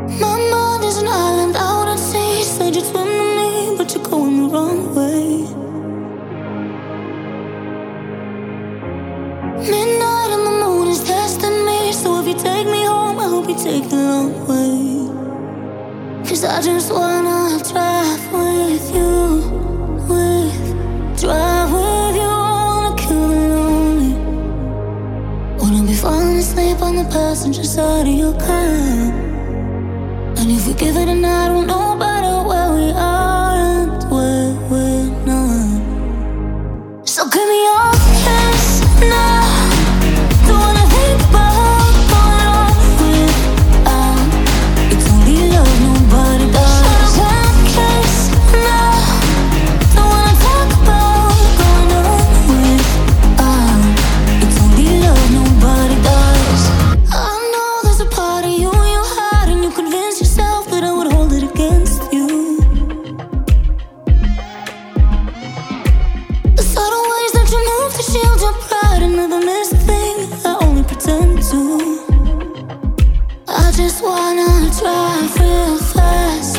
My mind is an island out at sea. Said you'd swim to me, but you're going the wrong way. Midnight and the moon is testing me. So if you take me home, I hope you take the long way. 'Cause I just wanna drive with you, drive with you. Wanna kill the lonely. Wanna be falling asleep on the passenger side of your car. And if we give it a night, we'll know better where we are and where we're not. So give me your kiss now. Don't wanna think about going on without. It's only love, nobody does. One kiss now. Don't wanna talk about going on without. It's only love, nobody does. I know there's a part of you hide, and you convince yourself that I would hold it against you. The subtle ways that you move to shield your pride, and never miss a thing. I only pretend to. I just wanna drive real fast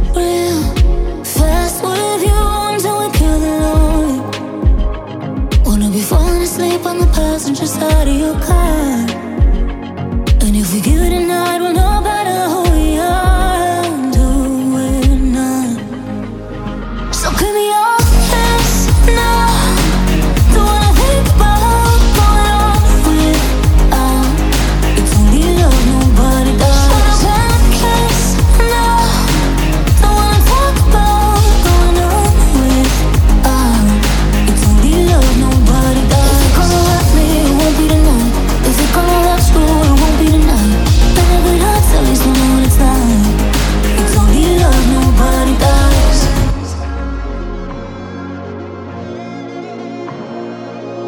with you until we kill the lonely. Wanna be falling asleep on the passenger side of your car. And if we give it a night, we'll know better who we are and who we're not. So give me your kiss now. Don't wanna think about going on without. It's only love, nobody does. One kiss now. Don't wanna talk about going on without. It's only love, nobody does. If you're gonna let me, it won't be tonight. If you're gonna let you, it won't be tonight. And if it hurts, at least we know what it's like. It's only love, nobody does.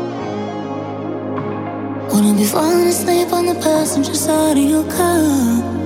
Wanna be falling asleep on the passenger side of your car.